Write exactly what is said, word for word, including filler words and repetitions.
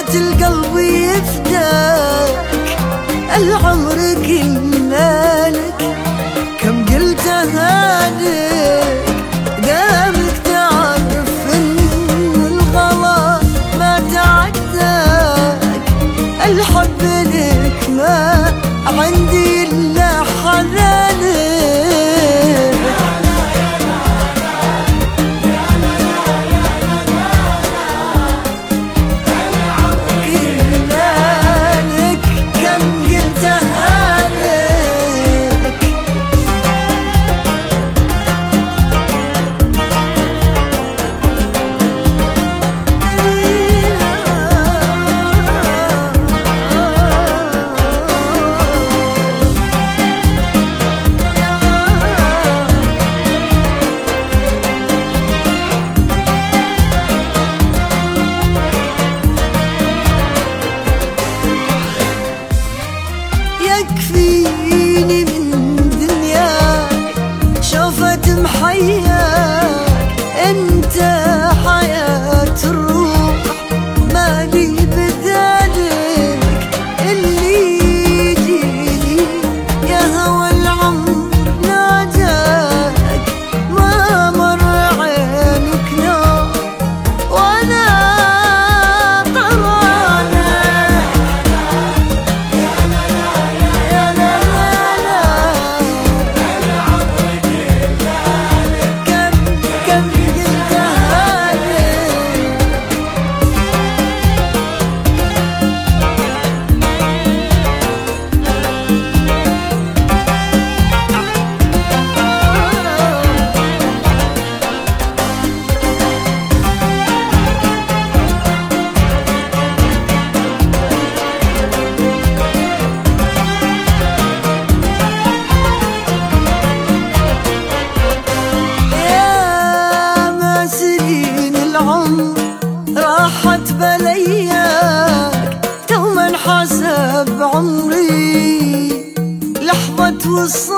صوت القلب يفداك، العمر كله لك، كم قلت هانك دامك تعرف ان الغلا ما تعداك، الحب لك ما عندي الا حنانك. يكفيني من دنياك شوفت محياك، انت حياة الروح مالي بدالك، اللي يجيني يا هوى العمر ناجاك، ما مر عينك نوم وانا راحت بلياك دوما حسب عمري، لحظة وصل